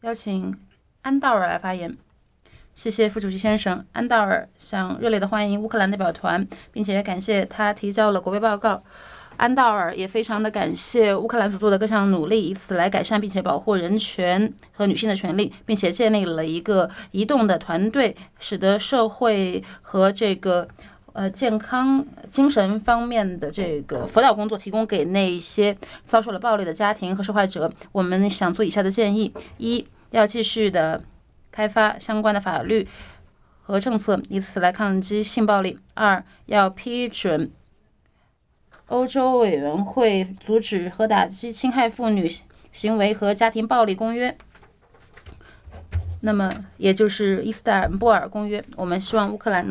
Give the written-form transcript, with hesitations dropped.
邀请安道尔来发言。谢谢副主席先生。安道尔想热烈的欢迎乌克兰代表团，并且感谢他提交了国会报告。安道尔也非常的感谢乌克兰所做的各项努力，以此来改善并且保护人权和女性的权利，并且建立了一个移动的团队，使得社会和这个健康精神方面的这个辅导工作提供给那些遭受了暴力的家庭和受害者。我们想做以下的建议：一，要继续的开发相关的法律和政策，以此来抗击性暴力；二，要批准欧洲委员会阻止和打击侵害妇女行为和家庭暴力公约，那么也就是伊斯坦布尔公约。我们希望乌克兰